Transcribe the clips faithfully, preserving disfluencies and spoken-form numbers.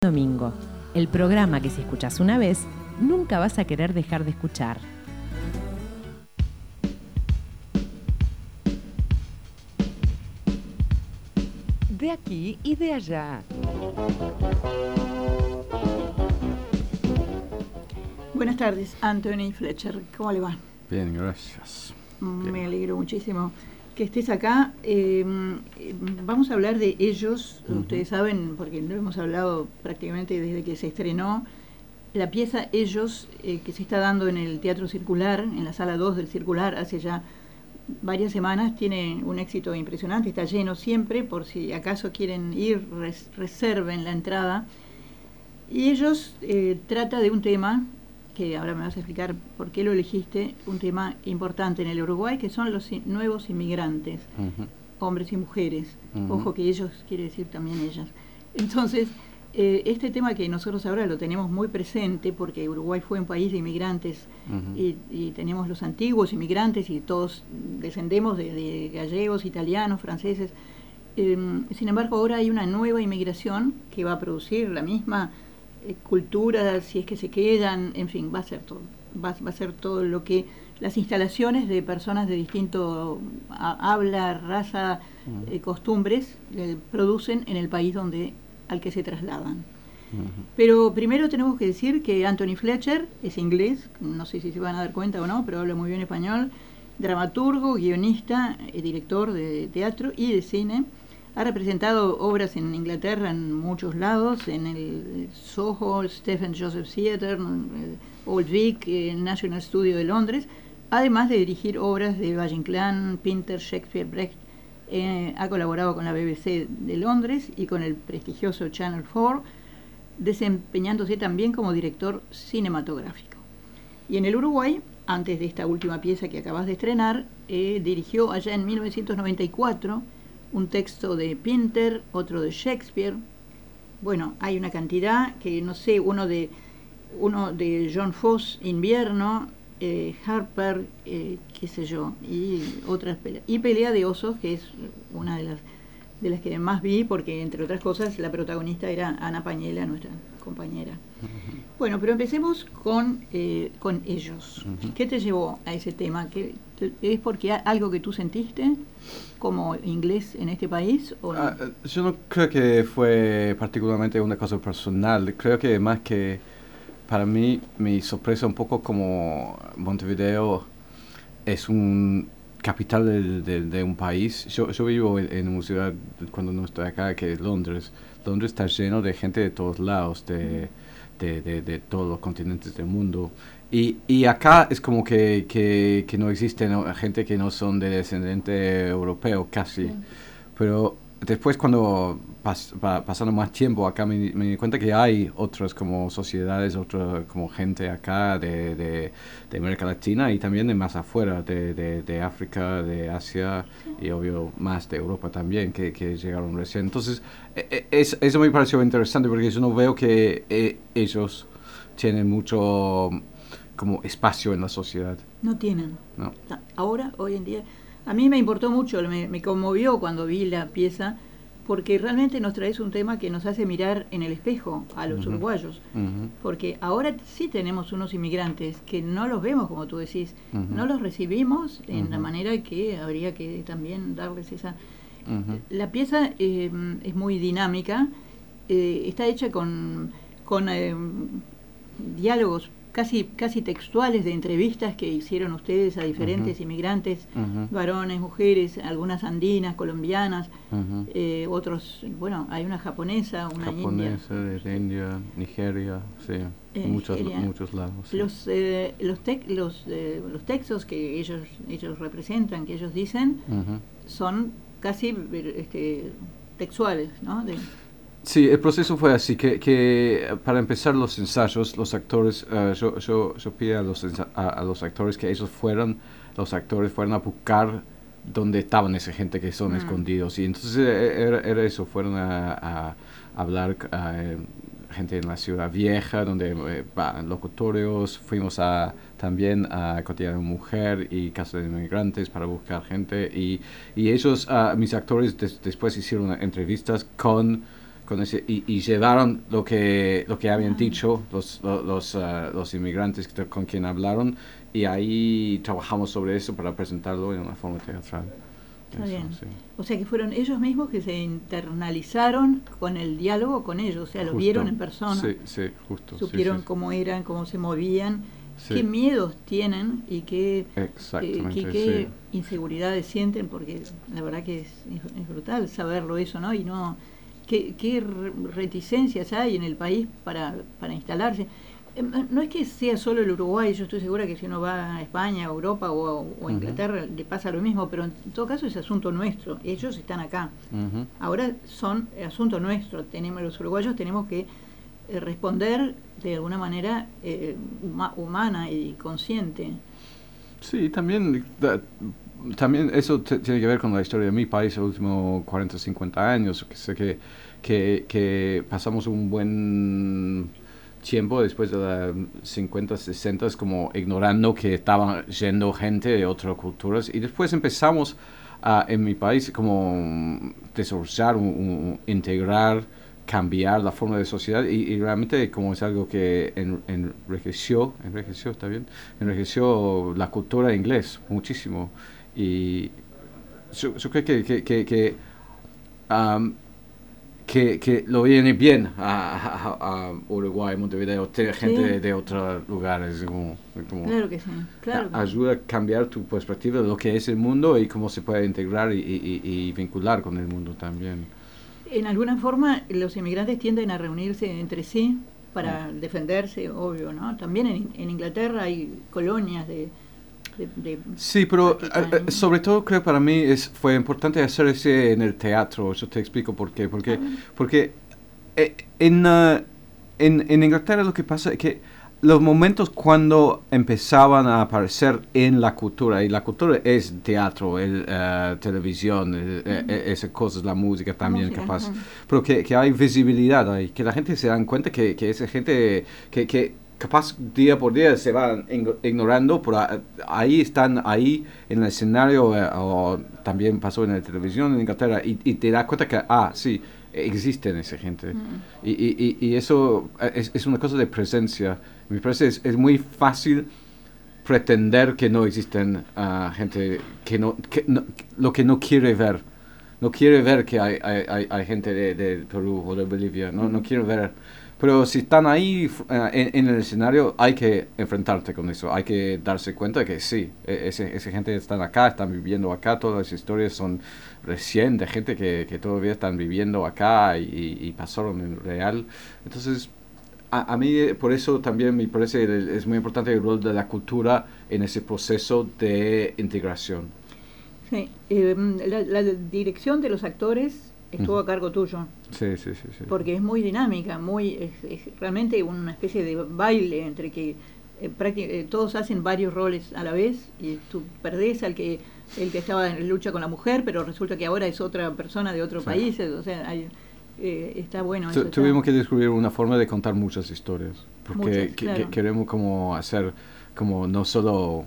Domingo, el programa que si escuchas una vez, nunca vas a querer dejar de escuchar. De aquí y de allá. Buenas tardes, Anthony Fletcher. ¿Cómo le va? Bien, gracias. Bien. Me alegro muchísimo que estés acá. Eh, vamos a hablar de Ellos. Uh-huh. Ustedes saben, porque lo hemos hablado prácticamente desde que se estrenó, la pieza Ellos, eh, que se está dando en el Teatro Circular, en la Sala dos del Circular, hace ya varias semanas, tiene un éxito impresionante, está lleno siempre, por si acaso quieren ir, res, reserven la entrada. Y Ellos eh, trata de un tema, que ahora me vas a explicar por qué lo elegiste, un tema importante en el Uruguay, que son los in- nuevos inmigrantes, uh-huh. hombres y mujeres. Uh-huh. Ojo que ellos quiere decir también ellas. Entonces, eh, este tema que nosotros ahora lo tenemos muy presente, porque Uruguay fue un país de inmigrantes, uh-huh. y, y tenemos los antiguos inmigrantes, y todos descendemos de, de gallegos, italianos, franceses. Eh, sin embargo, ahora hay una nueva inmigración que va a producir la misma eh, cultura, si es que se quedan, en fin, va a ser todo. Va, va a ser todo lo que las instalaciones de personas de distinto a, habla, raza, uh-huh. eh, costumbres, eh, producen en el país donde al que se trasladan. Uh-huh. Pero primero tenemos que decir que Anthony Fletcher es inglés, no sé si se van a dar cuenta o no, pero habla muy bien español, dramaturgo, guionista, eh, director de teatro y de cine. Ha representado obras en Inglaterra en muchos lados, en el Soho, Stephen Joseph Theatre, Old Vic, el National Studio de Londres, además de dirigir obras de Valle Inclán, Pinter, Shakespeare, Brecht. Eh, ha colaborado con la B B C de Londres y con el prestigioso Channel cuatro, desempeñándose también como director cinematográfico. Y en el Uruguay, antes de esta última pieza que acabas de estrenar, eh, dirigió allá en mil novecientos noventa y cuatro un texto de Pinter, otro de Shakespeare. Bueno, hay una cantidad que no sé, uno de uno de John Fosse, Invierno, eh, Harper, eh, qué sé yo, y otras peleas. Y Pelea de Osos, que es una de las de las que más vi, porque entre otras cosas la protagonista era Ana Pañela, nuestra compañera. Uh-huh. Bueno, pero empecemos con, eh, con Ellos. Uh-huh. ¿Qué te llevó a ese tema? ¿Qué, ¿Es porque algo que tú sentiste como inglés en este país? ¿O no? Uh, yo no creo que fue particularmente una cosa personal. Creo que más que para mí me sorpresa un poco como Montevideo es un capital de, de, de un país. Yo, yo vivo en, en una ciudad, cuando no estoy acá, que es Londres. Londres está lleno de gente de todos lados, de, de, de, de todos los continentes del mundo. Y, y acá es como que, que, que no existe, ¿no? Gente que no son de descendiente europeo, casi. Sí. Pero después, cuando pas, pa, pasando más tiempo acá, me, me di cuenta que hay otras como sociedades, otra como gente acá de, de, de América Latina y también de más afuera, de, de, de África, de Asia y obvio más de Europa también, que, que llegaron recién. Entonces, es, eso me pareció interesante porque yo no veo que eh, ellos tienen mucho como espacio en la sociedad. No tienen. No. Ahora, hoy en día, a mí me importó mucho, me, me conmovió cuando vi la pieza, porque realmente nos traes un tema que nos hace mirar en el espejo a los uh-huh. uruguayos. Uh-huh. Porque ahora sí tenemos unos inmigrantes que no los vemos, como tú decís, uh-huh. no los recibimos en uh-huh. la manera que habría que también darles esa... Uh-huh. La pieza eh, es muy dinámica, eh, está hecha con, con eh, diálogos casi casi textuales de entrevistas que hicieron ustedes a diferentes uh-huh. inmigrantes, uh-huh. varones, mujeres, algunas andinas, colombianas, uh-huh. eh, otros, bueno, hay una japonesa, una japonesa, india. de India, Nigeria, sí, eh, muchos, Nigeria. muchos lados. Sí. Los eh, los, te- los, eh, los textos que ellos ellos representan, que ellos dicen, uh-huh. son casi este, textuales, ¿no? De, Sí, el proceso fue así, que, que para empezar los ensayos, los actores, uh, yo, yo, yo pido a los, ensa- a, a los actores que ellos fueran, los actores fueran a buscar dónde estaban esa gente que son mm. escondidos. Y entonces era, era eso, fueron a, a hablar a gente en la ciudad vieja, donde eh, va, locutorios, fuimos a, también a Cotidiano de Mujer y Casa de Inmigrantes para buscar gente. Y, y ellos, uh, mis actores, des, después hicieron entrevistas con... con ese y, y llevaron lo que lo que habían Ah. dicho los los los, uh, los inmigrantes que, con quien hablaron, y ahí trabajamos sobre eso para presentarlo en una forma teatral. Está Eso, bien. sí. O sea que fueron ellos mismos que se internalizaron con el diálogo con ellos, o sea, los Justo. vieron en persona, Sí, sí, justo. supieron sí, sí. cómo eran, cómo se movían, Sí. qué miedos tienen y qué, Exactamente, eh, qué, qué sí. inseguridades sienten, porque la verdad que es, es, es brutal saberlo eso, ¿no? Y no, qué, qué reticencias hay en el país para, para instalarse. No es que sea solo el Uruguay, yo estoy segura que si uno va a España, a Europa o, o a Inglaterra, uh-huh, le pasa lo mismo, pero en todo caso es asunto nuestro, ellos están acá. Uh-huh. Ahora son asunto nuestro, tenemos los uruguayos tenemos que eh, responder de alguna manera eh, huma, humana y consciente. Sí, también, da, también eso t- tiene que ver con la historia de mi país los últimos cuarenta, cincuenta años, que sé que, que, que pasamos un buen tiempo después de los cincuenta, sesenta, como ignorando que estaban yendo gente de otras culturas, y después empezamos a, en mi país, como desarrollar, un, un, integrar, cambiar la forma de sociedad, y, y realmente como es algo que en, enriqueció, enriqueció, ¿está bien? Enriqueció la cultura inglés muchísimo, y yo, yo creo que, que, que, que um, Que, que lo viene bien a, a, a Uruguay, Montevideo, tener gente Sí. de, de otros lugares, como, como claro que sí, claro que ayuda sí. a cambiar tu perspectiva de lo que es el mundo y cómo se puede integrar y, y, y vincular con el mundo también. En alguna forma los inmigrantes tienden a reunirse entre sí para mm. defenderse, obvio, ¿no? También en, en Inglaterra hay colonias de... De, de sí, pero uh, sobre todo creo para mí es, fue importante hacer ese en el teatro. Yo te explico por qué. Porque, ah. porque eh, en, uh, en, en Inglaterra lo que pasa es que los momentos cuando empezaban a aparecer en la cultura, y la cultura es teatro, el, uh, televisión, el, uh-huh. eh, esas cosas, la música también, música, capaz, uh-huh. pero que, que hay visibilidad ahí, que la gente se dan cuenta que, que esa gente que... que capaz día por día se van ignorando, pero ahí están, ahí en el escenario, eh, o también pasó en la televisión en Inglaterra, y, y te das cuenta que, ah, sí, existen esa gente. Mm. Y, y, y eso es, es una cosa de presencia. Me parece es, es muy fácil pretender que no existen uh, gente que no, que no, lo que no quiere ver. No quiere ver que hay, hay, hay gente de, de Perú o de Bolivia, no, no quiere ver. Pero si están ahí uh, en, en el escenario, hay que enfrentarte con eso, hay que darse cuenta de que sí, ese, esa gente está acá, están viviendo acá, todas las historias son recién de gente que, que todavía están viviendo acá y, y pasaron en real. Entonces, a, a mí por eso también me parece es muy importante el rol de la cultura en ese proceso de integración. Sí, eh, la, la dirección de los actores estuvo a cargo tuyo. Sí, sí, sí, sí. Porque es muy dinámica, muy es, es realmente una especie de baile entre que eh, eh, todos hacen varios roles a la vez y tú perdés al que el que estaba en lucha con la mujer, pero resulta que ahora es otra persona de otro sí. país, o sea, hay, eh, está bueno. Eso Tuvimos está... que descubrir una forma de contar muchas historias, porque muchas, que, claro. que queremos como hacer como no solo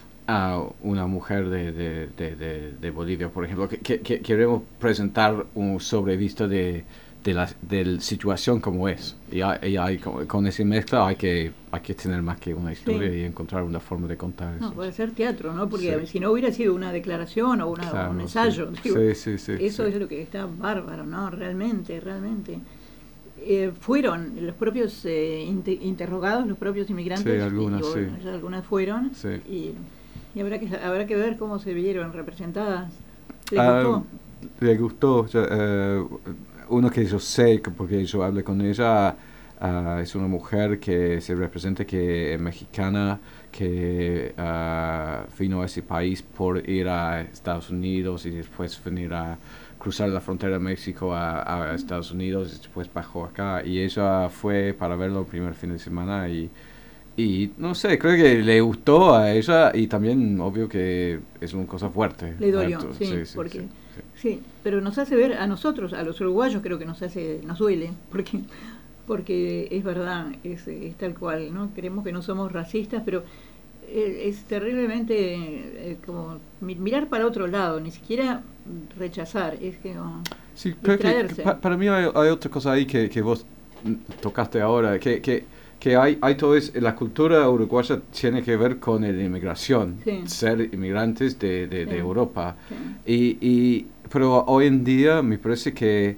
a una mujer de, de, de, de, de Bolivia, por ejemplo, que, que, que queremos presentar un sobrevisto de, de la de situación como es. Y, hay, y hay, con, con esa mezcla hay que, hay que tener más que una historia sí. y encontrar una forma de contar eso. No, puede ser teatro, ¿no? Porque sí. si no hubiera sido una declaración o, una, claro, o un ensayo. Sí. Digo, sí, sí, sí, eso sí. es lo que está bárbaro, ¿no? Realmente, realmente. Eh, fueron los propios eh, inter interrogados, los propios inmigrantes. Sí, algunas, y, sí. y, algunas fueron. Sí. Y, y habrá que habrá que ver cómo se vieron representadas. ¿Le gustó? Uh, le gustó. Uh, uno que yo sé, porque yo hablé con ella, uh, es una mujer que se representa que es mexicana, que uh, vino a ese país por ir a Estados Unidos y después venir a cruzar la frontera de México a, a Estados Unidos y después bajó acá. Y ella fue para verlo el primer fin de semana y Y no sé, creo que le gustó a ella y también obvio que es una cosa fuerte. Le dolió, ¿cierto? sí, sí, sí, porque, sí, sí. sí, pero nos hace ver a nosotros, a los uruguayos creo que nos hace, nos duele, porque porque es verdad, es, es tal cual, ¿no? Creemos que no somos racistas, pero es, es terriblemente eh, como mirar para otro lado, ni siquiera rechazar, es que... Oh. Sí, creo que, distraerse. que pa- para mí hay, hay otra cosa ahí que, que vos mm, tocaste ahora, que, que, que hay, hay todo es, la cultura uruguaya tiene que ver con la inmigración, Sí. ser inmigrantes de, de, Sí. de Europa. Sí. Y, y, pero hoy en día me parece que,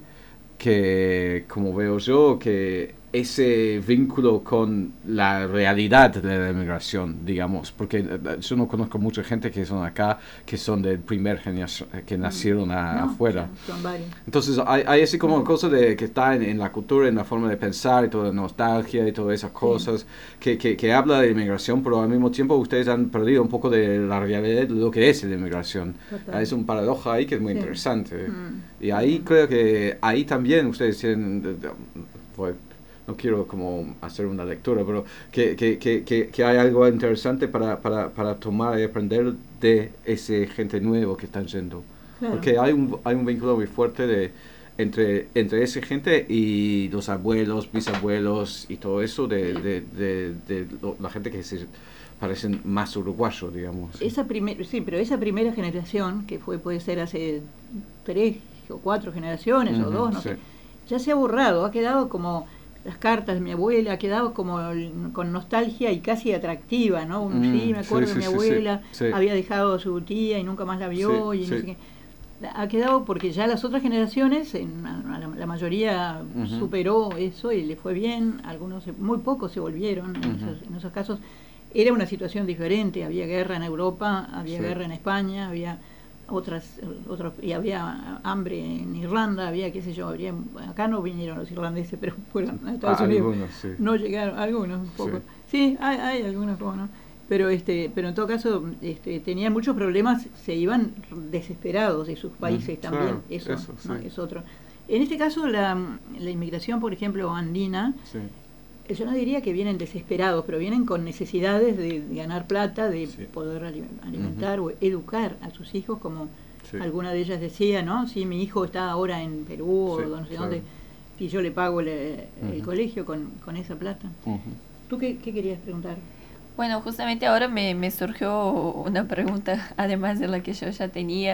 que, como veo yo, que ese vínculo con la realidad de la inmigración, digamos, porque eh, yo no conozco mucha gente que son acá, que son de primer generación, que nacieron a- No, afuera. son, son varios. Entonces hay, hay así como cosas de, que está en, en la cultura, en la forma de pensar y toda la nostalgia y todas esas cosas que, que, que habla de inmigración, pero al mismo tiempo ustedes han perdido un poco de la realidad de lo que es la inmigración. Total. Es un paradoja ahí que es muy Sí. interesante. Mm. Y ahí Mm. creo que ahí también ustedes tienen, de- de- pues, no quiero como hacer una lectura, pero que, que, que, que, que hay algo interesante para, para, para tomar y aprender de ese gente nuevo que están yendo. Claro. Porque hay un, hay un vínculo muy fuerte de, entre, entre esa gente y los abuelos, bisabuelos y todo eso de, de, de, de lo- la gente que se parecen más uruguayos, digamos. ¿sí? Esa primer, sí, pero esa primera generación, que fue puede ser hace tres o cuatro generaciones o Ujú, dos, no sí. sé, ya se ha borrado, ha quedado como las cartas de mi abuela, ha quedado como el- con nostalgia y casi atractiva, ¿no? Un, Mm, sí, me acuerdo sí, que mi sí, sí, abuela sí. había dejado a su tía y nunca más la vio Sí, y no sí. sé qué. Ha quedado porque ya las otras generaciones, en, a- a la, la mayoría Ujú. superó eso y le fue bien, algunos, se- muy pocos se volvieron en, Ujú. esos, en esos casos. Era una situación diferente, había guerra en Europa, había Sí. guerra en España, había otras, otros, y había hambre en Irlanda, había qué sé yo, habría, acá no vinieron los irlandeses, pero fueron a Estados Ah, Unidos. algunos, sí. No llegaron, algunos un poco. Sí. Sí, hay, hay algunos como no. Pero este, pero en todo caso, este, tenían muchos problemas, se iban desesperados de sus países Mm, también, claro, eso, eso, ¿no? sí. Es otro. En este caso, la, la inmigración, por ejemplo, andina, Sí. yo no diría que vienen desesperados, pero vienen con necesidades de, de ganar plata, de Sí. poder ali- alimentar o educar a sus hijos, como Sí. alguna de ellas decía, ¿no? Si mi hijo está ahora en Perú Sí, o no sé claro. dónde, y yo le pago el, el Ujú. colegio con, con esa plata. Ujú. ¿Tú qué, qué querías preguntar? Bueno, justamente ahora me, me surgió una pregunta, además de la que yo ya tenía.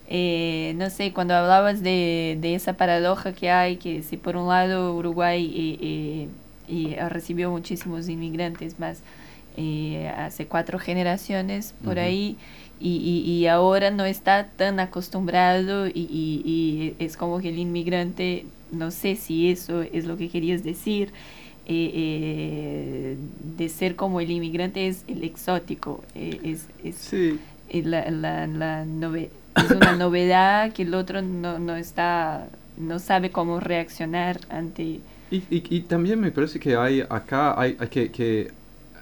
Eh, no sé, cuando hablabas de, de esa paradoja que hay, que si por un lado Uruguay eh, eh, y recibió muchísimos inmigrantes más eh, hace cuatro generaciones por Ujú. ahí, y, y, y ahora no está tan acostumbrado y, y, y es como que el inmigrante, no sé si eso es lo que querías decir. Eh, eh, de ser como el inmigrante es el exótico, eh, es, es, Sí. es la, la, la nove- es una novedad que el otro no, no está, no sabe cómo reaccionar ante. Y, y, y también me parece que hay acá, hay, hay que, que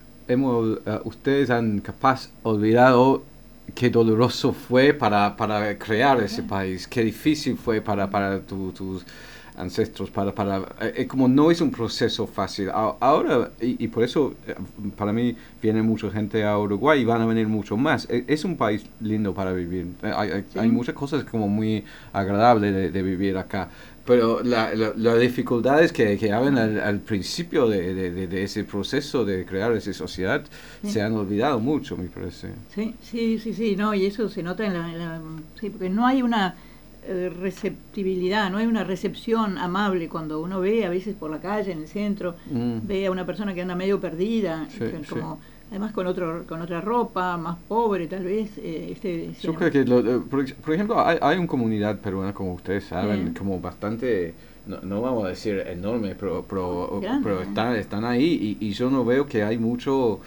hemos, uh, ustedes han capaz olvidado qué doloroso fue para, para crear ese país, qué difícil fue para, para tu, tus ancestros, para, para eh, como no es un proceso fácil. A, ahora, y, y por eso eh, para mí viene mucha gente a Uruguay y van a venir mucho más. Es, es un país lindo para vivir. Eh, Hay, hay, Sí. hay muchas cosas como muy agradables de, de vivir acá. Pero la, la, las dificultades que, que hablan al, al principio de, de, de, de ese proceso de crear esa sociedad Sí. se han olvidado mucho, me parece. Sí, sí, sí, sí, no, y eso se nota en la, en la- sí, porque no hay una eh, receptibilidad, no hay una recepción amable cuando uno ve a veces por la calle, en el centro, Mm. ve a una persona que anda medio perdida, Sí, que sí. como además con otro con otra ropa, más pobre tal vez, eh, este, Yo sí, creo que, lo, lo- por, ex- por ejemplo, hay, hay una comunidad peruana, como ustedes saben, Sí. como bastante, no, no vamos a decir enorme, pero, pero, Grande, pero ¿eh? están, están ahí y, y yo no veo que hay mucho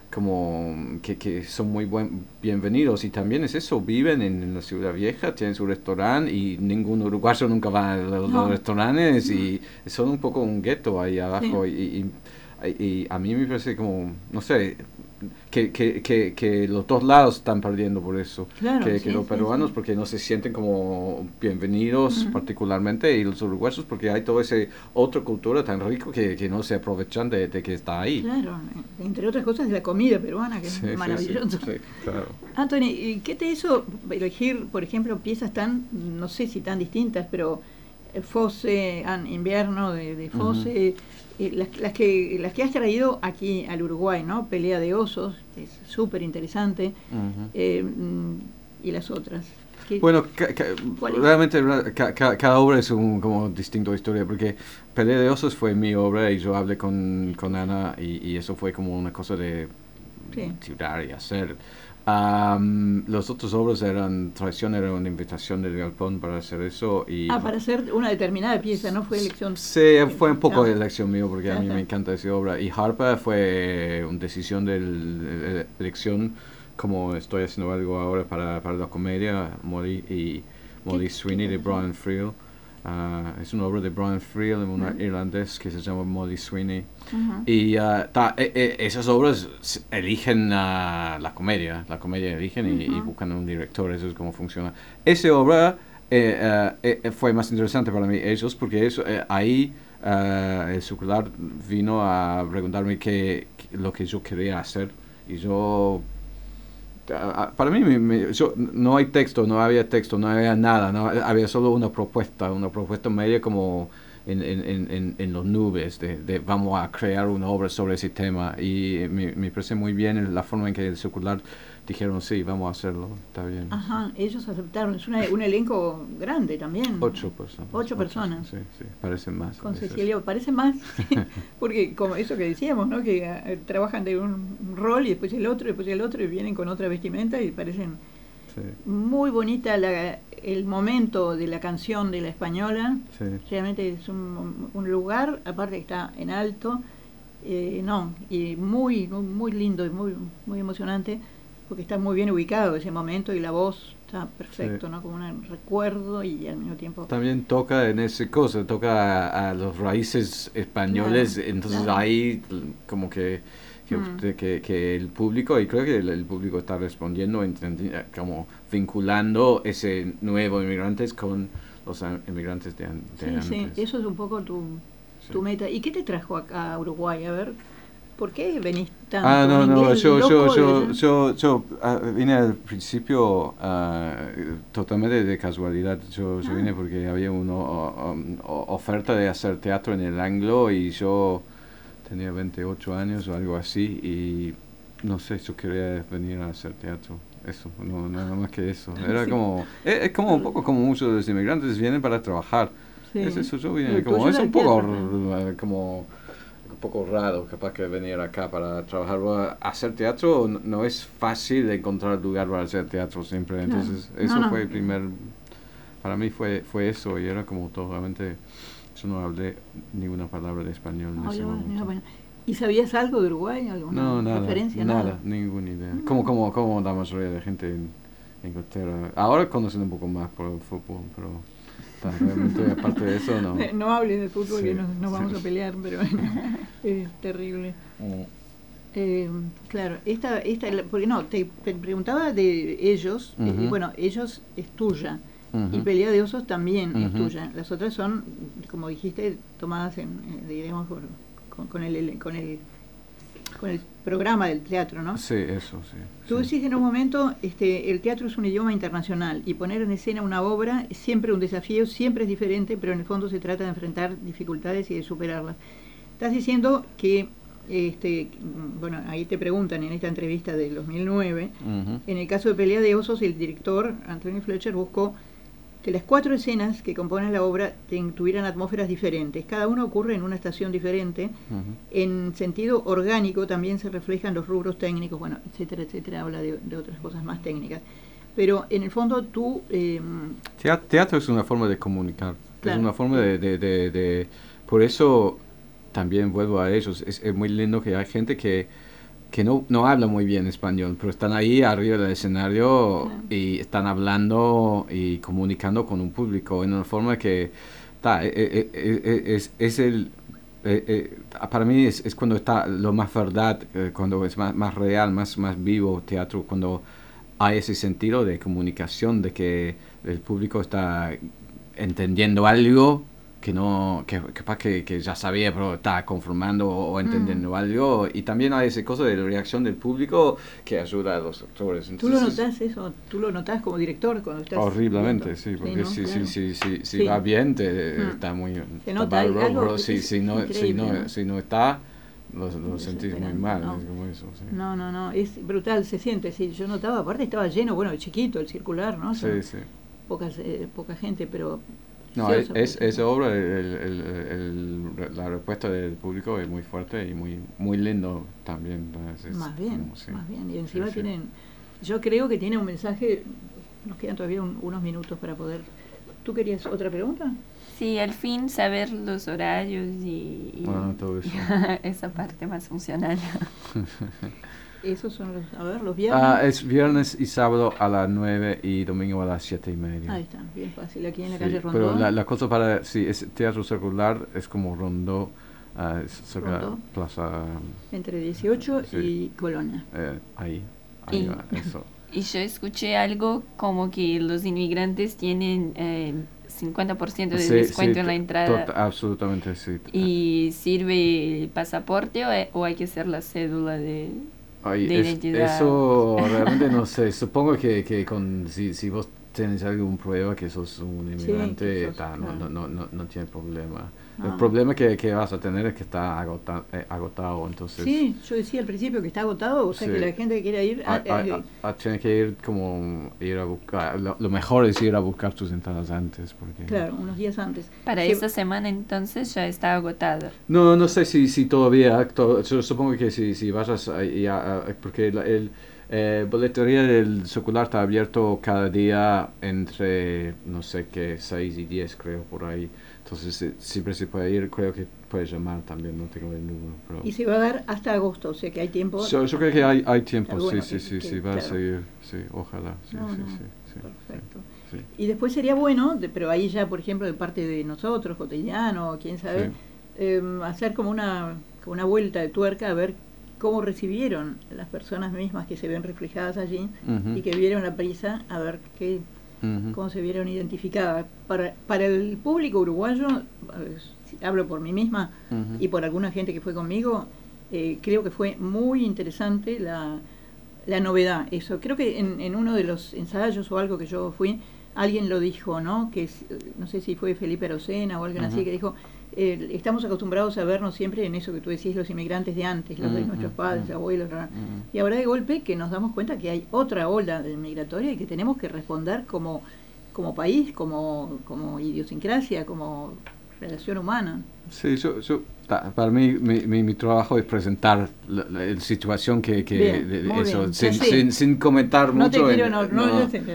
como que, que son muy buen, bienvenidos y también es eso, viven en, en la ciudad vieja, tienen su restaurante y ningún uruguayo nunca va a los, No. los restaurantes y son un poco un gueto ahí abajo Sí. y, y, y a mí me parece como, no sé, que, que, que, que los dos lados están perdiendo por eso. Claro, que, sí, que los sí, peruanos sí. porque no se sienten como bienvenidos Ujú. particularmente y los uruguayos porque hay toda esa otra cultura tan rico que, que no se aprovechan de, de que está ahí. Claro, eh, entre otras cosas la comida peruana, que Sí, sí, es maravillosa. sí, sí, claro. Anthony, ¿y ¿qué te hizo elegir, por ejemplo, piezas tan, no sé si tan distintas, pero eh, Fosse, an- Invierno de, de Fosse, eh, las, las, que, las que has traído aquí al Uruguay, ¿no? Pelea de osos, que es súper interesante, Ujú. eh, mm, y las otras? ¿Qué- Bueno, ca- ca- ¿Cuál es? realmente ca- ca- cada obra es un como distinto historia, porque Pelea de Osos fue mi obra y yo hablé con, con Ana y, y eso fue como una cosa de Sí. tirar y hacer. Am, los otros obras eran Traición, era una invitación del Galpón para hacer eso y Ah, para hacer una determinada pieza, no fue elección. sí, fue un poco Ah. de elección mío porque a mí Ajá. me encanta esa obra. Y Harpa fue una decisión de de elección, como estoy haciendo algo ahora para, para la comedia, Molly y Molly ¿Qué- Sweeney qué de cosa? Brian Friel. Ah, es una obra de Brian Friel, un Ujú. irlandés que se llama Molly Sweeney. Ujú. Y ah, ta, e- e- esas obras s- eligen ah, la comedia, la comedia eligen y, y Ujú. buscan un director, eso es cómo funciona. Esa obra eh, ah, eh, fue más interesante para mí, ellos, porque eso, eh, ahí ah, el circular vino a preguntarme qué, qué- lo que yo quería hacer y yo... ah, ah, Para mí, me- me- yo- no hay texto, no había texto, no había nada, no, había solo una propuesta, una propuesta media como en, en, en, en, en las nubes, de, de vamos a crear una obra sobre ese tema. Y me, me parece muy bien la forma en que el circular dijeron, sí, vamos a hacerlo, está bien. Ajá, ellos aceptaron. Es una- un elenco grande también. Ocho personas. Ocho personas. Sí, sí, parecen más. Con a veces. Cecilia, parece más, porque como eso que decíamos, ¿no? Que eh, trabajan de un, un rol y después el otro, y después el otro, y vienen con otra vestimenta y parecen Sí, muy bonita la, el momento de la canción de la española. sí. Realmente es un, un lugar, aparte que está en alto, eh, no, y muy, muy, muy lindo y muy, muy emocionante, porque está muy bien ubicado ese momento y la voz está perfecto, Sí. ¿no? Como un recuerdo y al mismo tiempo... También toca en ese cosa, toca a, a los raíces españoles, Claro, entonces claro. ahí como que que, Mm. usted- que que el público, y creo que el, el público está respondiendo, entendi- como vinculando ese nuevo inmigrantes con los a- inmigrantes de, an- de Sí, sí, antes. eso es un poco tu, Sí. tu meta. ¿Y qué te trajo acá a Uruguay? A ver, ¿por qué venís tanto? Ah, no, ¿Un no, inglés yo, yo, loco de yo, allá? yo, yo ah, vine al principio ah, totalmente de casualidad. Yo, yo Ah. vine porque había una oferta de hacer teatro en el Anglo y yo tenía veintiocho años o algo así y no sé, yo quería venir a hacer teatro. Eso, no, nada más que eso. Era Sí. como, es, es como un poco como muchos de los inmigrantes vienen para trabajar. Sí. Es eso, yo Lo vine como, tuyo es era un poco teatro, r- como un poco raro capaz que venir acá para trabajar. Bueno, hacer teatro no, no es fácil encontrar lugar para hacer teatro siempre, Claro. entonces No, eso no. fue el primer, para mí fue fue eso y era como totalmente, yo no hablé ninguna palabra de español en Ah, ese ya, momento. ya, bueno. ¿Y sabías algo de Uruguay? ¿Alguna No, nada, referencia? nada, ninguna idea. Mm. Como, como, como la mayoría de gente en Inglaterra. Ahora conocen un poco más por el fútbol, pero ta, realmente aparte de eso no. Eh, No hables de fútbol, Sí, que nos, nos sí. vamos a pelear, pero es terrible. Mm. Eh, claro, esta, esta, la- porque no, te, te preguntaba de ellos, eh, Ujú. y bueno, ellos es tuya, y Ujú. Pelea de Osos también es Ujú. tuya. Las otras son, como dijiste, tomadas en, eh, digamos, por- con, con el, con el con el programa del teatro, ¿no? Sí, eso, sí. Tú sí. decís en un momento, este, el teatro es un idioma internacional y poner en escena una obra es siempre un desafío, siempre es diferente, pero en el fondo se trata de enfrentar dificultades y de superarlas. Estás diciendo que, este, bueno, ahí te preguntan en esta entrevista del dos mil nueve, Ujú. en el caso de Pelea de Osos, el director Anthony Fletcher buscó que las cuatro escenas que componen la obra ten- tuvieran atmósferas diferentes. Cada una ocurre en una estación diferente. Ujú. En sentido orgánico también se reflejan los rubros técnicos, bueno, etcétera, etcétera, habla de, de otras cosas más técnicas. Pero en el fondo tú... Eh, Tea- Teatro es una forma de comunicar, Claro. es una forma de, de, de, de- Por eso también vuelvo a ellos, es, es muy lindo que hay gente que, que no, no habla muy bien español, pero están ahí arriba del escenario Claro. y están hablando y comunicando con un público en una forma que ta, eh, eh, eh, eh, es, es el... eh, eh, para mí es, es cuando está lo más verdad, eh, cuando es más, más real, más, más vivo teatro, cuando hay ese sentido de comunicación, de que el público está entendiendo algo que no, que capaz que, que ya sabía, pero está conformando o, o entendiendo Mm. algo, y también hay ese cosa de la reacción del público que ayuda a los actores. ¿Tú lo Entonces, notás eso? ¿Tú lo notás como director cuando estás...? horriblemente, viendo? sí, porque ¿no? si, Claro. si, si, si, si Sí. va bien, te, Mm. está muy Se está nota, hay bárbaro, algo pero que si, es si, no, si, increíble, no, ¿no? si no está, lo, lo sentís muy Desesperante, mal, no. es como eso, sí. No, no, no, es brutal, se siente, sí, yo notaba, aparte estaba lleno, bueno, chiquito, el circular, ¿no? Son Sí, sí. pocas, eh, poca gente, pero... No, es, precioso, es, precioso. esa obra, el, el, el, el- la respuesta del público es muy fuerte y muy muy lindo también. Es- es Más bien, como, sí. más bien, y encima Sí, sí. tienen, yo creo que tiene un mensaje, nos quedan todavía un- unos minutos para poder... ¿Tú querías otra pregunta? Sí, al fin saber los horarios y, y Ah, todo eso. esa parte más funcional. Esos son los, a ver, los viernes. Ah, es viernes y sábado a las nueve y domingo a las siete y media. Ahí está, bien fácil, aquí en la Sí, calle pero Rondó. la, la cosa para, sí, es teatro circular, es como Rondó, ah, es cerca Rondó. Plaza, Entre dieciocho Sí. y Colonia. eh, ahí, ahí Y- va, eso. Y yo escuché algo como que los inmigrantes tienen eh, cincuenta por ciento de Sí, descuento sí, en la to- entrada. tot- absolutamente, sí. ¿Y sirve el pasaporte o, o hay que hacer la cédula de, Ay, de es- identidad? eso realmente no sé. Supongo que, que con si, si vos tenés algún prueba que sos un Sí, inmigrante, que sos, ta, no, claro. no, no, no, no tiene problema. No. El problema que, que vas a tener es que está agota, eh, agotado, entonces Sí, yo decía al principio que está agotado, o sea Sí. que la gente que quiera ir... a, ah, a- eh, a- a- tienes que ir como ir a buscar. Lo, lo mejor es ir a buscar tus entradas antes, porque claro, unos días antes. Para Sí, esta semana entonces ya está agotado. no, no sé si, si todavía, to- yo supongo que si, si vas a, y a- a- porque la- el eh, boletería del circular está abierto cada día entre, no sé qué, seis y diez creo, por ahí. Entonces eh, siempre se puede ir, creo que puedes llamar también, no tengo el número. Pero Y se va a dar hasta agosto, o sea que hay tiempo. yo, yo creo que hay, hay tiempo, Claro, bueno, sí, sí, que- sí, que- sí, va a claro. seguir, sí, ojalá, sí, No, sí, no, sí, sí, perfecto. sí, sí. Y después sería bueno, de- pero ahí ya, por ejemplo, de parte de nosotros, cotidiano, quién sabe, Sí. eh, hacer como una, como una vuelta de tuerca a ver cómo recibieron las personas mismas que se ven reflejadas allí Ujú, y que vieron la prisa, a ver qué, ujú. cómo se vieron identificadas. Para, para el público uruguayo, eh, si hablo por mí misma Ujú. y por alguna gente que fue conmigo, eh, creo que fue muy interesante la, la novedad. Eso, creo que en, en uno de los ensayos o algo que yo fui, alguien lo dijo, ¿no? Que es, eh, no sé si fue Felipe Arocena o alguien así, Ujú. que dijo, eh, estamos acostumbrados a vernos siempre en eso que tú decís, los inmigrantes de antes, los de Ujú, nuestros padres, ujú. abuelos, ra- Ujú. y ahora de golpe que nos damos cuenta que hay otra ola de migratoria y que tenemos que responder como, como país, como, como idiosincrasia, como relación humana. Sí, yo, yo, ta- para mí mi, mi, mi trabajo es presentar la, la- la situación que, que Bien, de- de muy eso, bien, sin, ya sé. sin, sin comentar No te mucho. quiero, en- no, no, no. yo sé.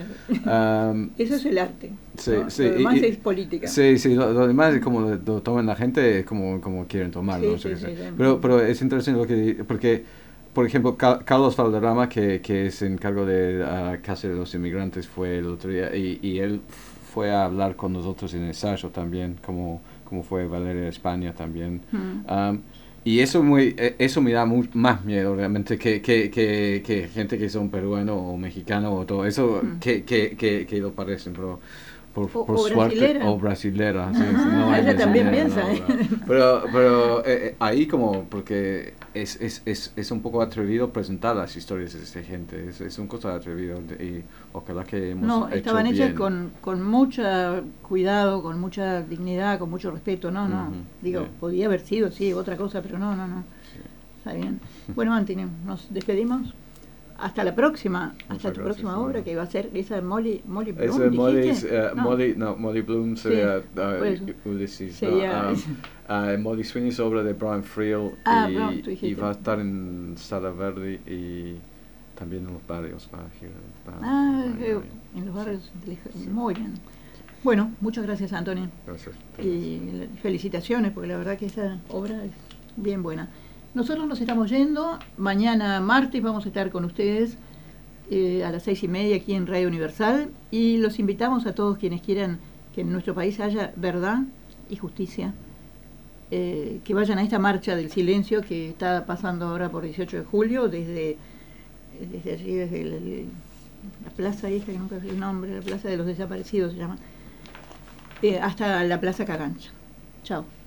Am, Eso es el arte. sí, ¿no? sí, Lo y- demás y- es política. Sí, sí, lo, lo demás es como lo, lo toman la gente, es como, como quieren tomarlo. Sí, no sé sí, qué sí, sé. sí. Pero, pero es interesante lo que di- porque, por ejemplo, Ca- Carlos Valderrama, que, que se encargó de la Casa de los Inmigrantes, fue el otro día y, y él fue a hablar con nosotros en el ensayo también, como, como fue Valeria de España también. Mm. Am, y eso muy eh, eso me da mu- más miedo realmente que, que, que, que gente que son peruano o mexicano o todo eso Mm. que, que, que, que lo parecen, pero por, O- por o suerte brasilera. o brasilera, sí, Ah, sí, no hay ella también brasilera, piensa, no, ¿eh? no. pero pero eh, eh, ahí como porque es, es, es, es un poco atrevido presentar las historias de esta gente, es, es un cosa atrevido de- y ojalá que hemos No, hecho estaban hechas bien. con, con mucho cuidado, con mucha dignidad, con mucho respeto. No, no. Ujú, Digo, sí. podía haber sido, sí, otra cosa, pero no, no, no. Sí. Está bien. Bueno, Antony, nos despedimos. Hasta la próxima, hasta Muchas tu gracias, próxima Sandra. obra que va a ser esa Molly, Molly Bloom, Ese Molly, ¿dijiste? eh, No. Molly, no, Molly Bloom sería Sí, uh, por eso. Ulysses. Sería- no, um, uh, Molly Sweeney es obra de Brian Friel Ah, y, Brown, tú dijiste. y va a estar en Sala Verde y también en los barrios. Va a girar, va- Ah, va- eh, va- en los barrios. Sí. Sí. Muy bien. Bueno, muchas gracias, Antonio. Gracias. Y felicitaciones, porque la verdad que esa obra es bien buena. Nosotros nos estamos yendo. Mañana martes vamos a estar con ustedes eh, a las seis y media aquí en Radio Universal. Y los invitamos a todos quienes quieran que en nuestro país haya verdad y justicia. Eh, que vayan a esta marcha del silencio que está pasando ahora por dieciocho de julio, desde, desde allí, desde el- el- la plaza esta, que nunca sé el nombre, la plaza de los desaparecidos se llama, eh, hasta la Plaza Cagancha. Chao.